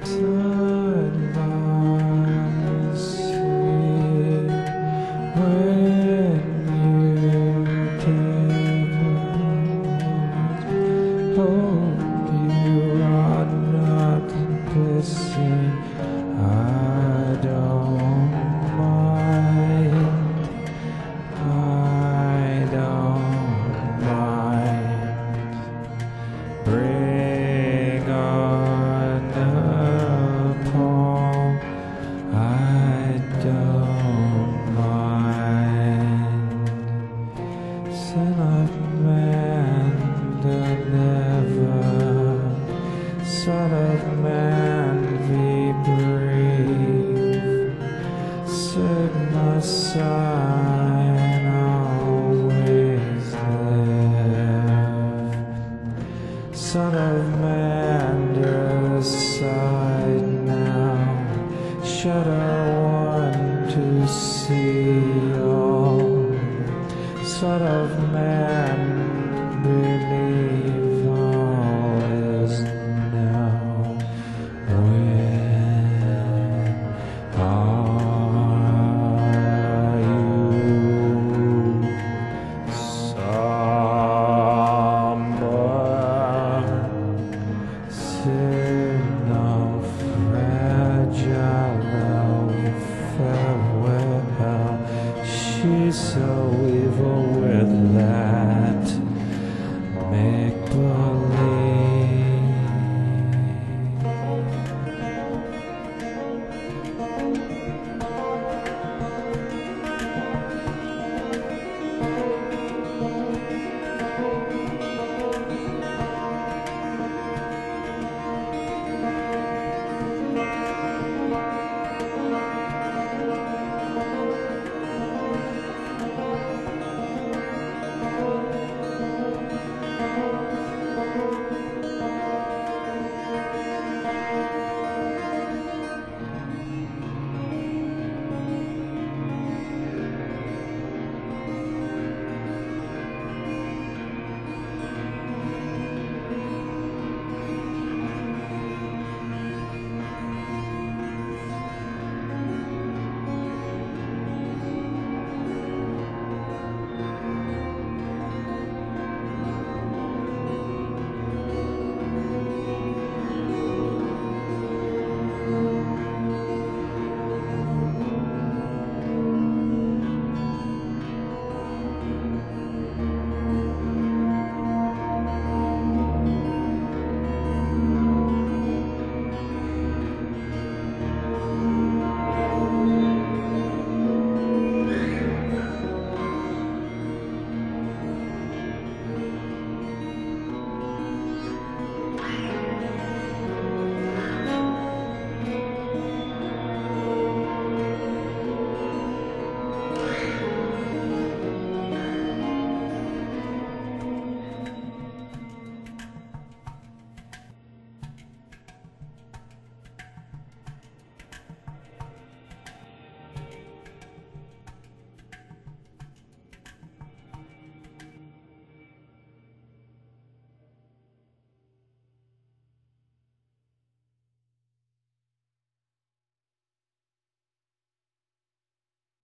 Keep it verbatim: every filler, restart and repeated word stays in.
Sunrise here when you depart. Hope you are not missing. I don't mind. I don't mind. Bring on the palm. I don't mind. Son of man, deliver. Son of man, be brave. Set my sign always live. Son of man, decide now. Shudder one to see all. Son of man, believe all is now. When are you somber, sin of fragile farewell? She's so